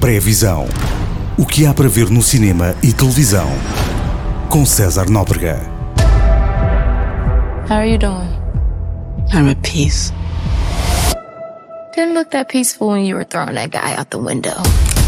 Pré-visão. O que há para ver no cinema e televisão. Com César Nóbrega. How are you doing? I'm at peace. Didn't look that peaceful when you were throwing that guy out the window.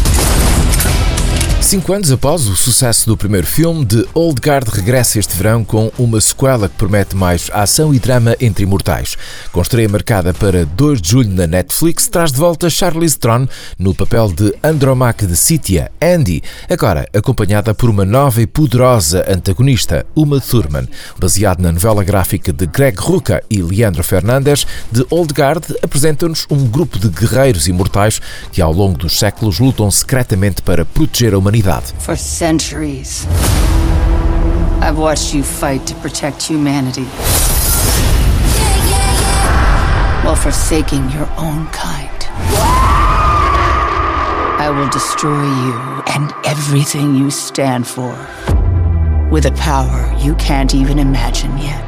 5 anos após o sucesso do primeiro filme, The Old Guard regressa este verão com uma sequela que promete mais ação e drama entre imortais. Com estreia marcada para 2 de julho na Netflix, traz de volta Charlize Theron no papel de Andromaque de Scythia, Andy, agora acompanhada por uma nova e poderosa antagonista, Uma Thurman. Baseado na novela gráfica de Greg Rucka e Leandro Fernandes, The Old Guard apresenta-nos um grupo de guerreiros imortais que ao longo dos séculos lutam secretamente para proteger a humanidade. For centuries, I've watched you fight to protect humanity while forsaking your own kind. I will destroy you and everything you stand for with a power you can't even imagine yet.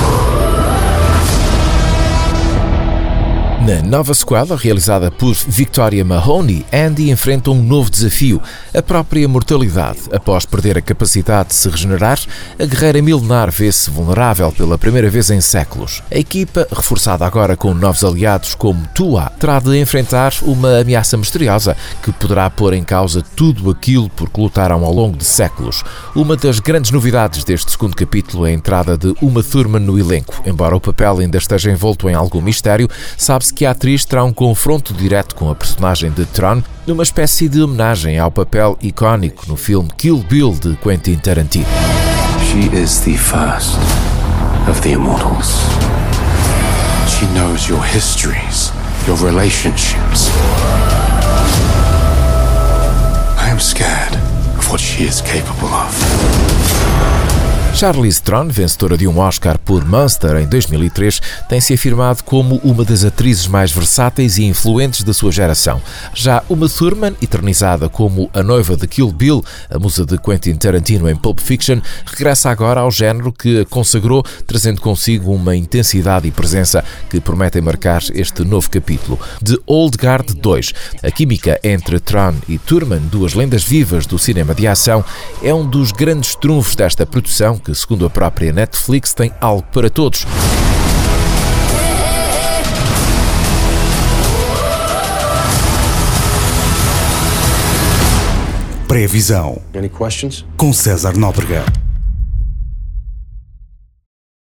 Na nova sequela, realizada por Victoria Mahoney, Andy enfrenta um novo desafio, a própria mortalidade. Após perder a capacidade de se regenerar, a guerreira milenar vê-se vulnerável pela primeira vez em séculos. A equipa, reforçada agora com novos aliados como Tua, terá de enfrentar uma ameaça misteriosa que poderá pôr em causa tudo aquilo por que lutaram ao longo de séculos. Uma das grandes novidades deste segundo capítulo é a entrada de Uma Thurman no elenco. Embora o papel ainda esteja envolto em algum mistério, sabe-se que a atriz terá um confronto direto com a personagem de Theron, numa espécie de homenagem ao papel icónico no filme Kill Bill de Quentin Tarantino. She is the first of the immortals. She knows your histories, your relationships. I am scared of what she is capable of. Charlize Theron, vencedora de um Oscar por Monster em 2003, tem-se afirmado como uma das atrizes mais versáteis e influentes da sua geração. Já Uma Thurman, eternizada como a noiva de Kill Bill, a musa de Quentin Tarantino em Pulp Fiction, regressa agora ao género que a consagrou, trazendo consigo uma intensidade e presença que prometem marcar este novo capítulo. The Old Guard 2. A química entre Theron e Thurman, duas lendas vivas do cinema de ação, é um dos grandes trunfos desta produção que, segundo a própria Netflix, tem algo para todos. Pré-visão. Any questions? Com César Nóbrega.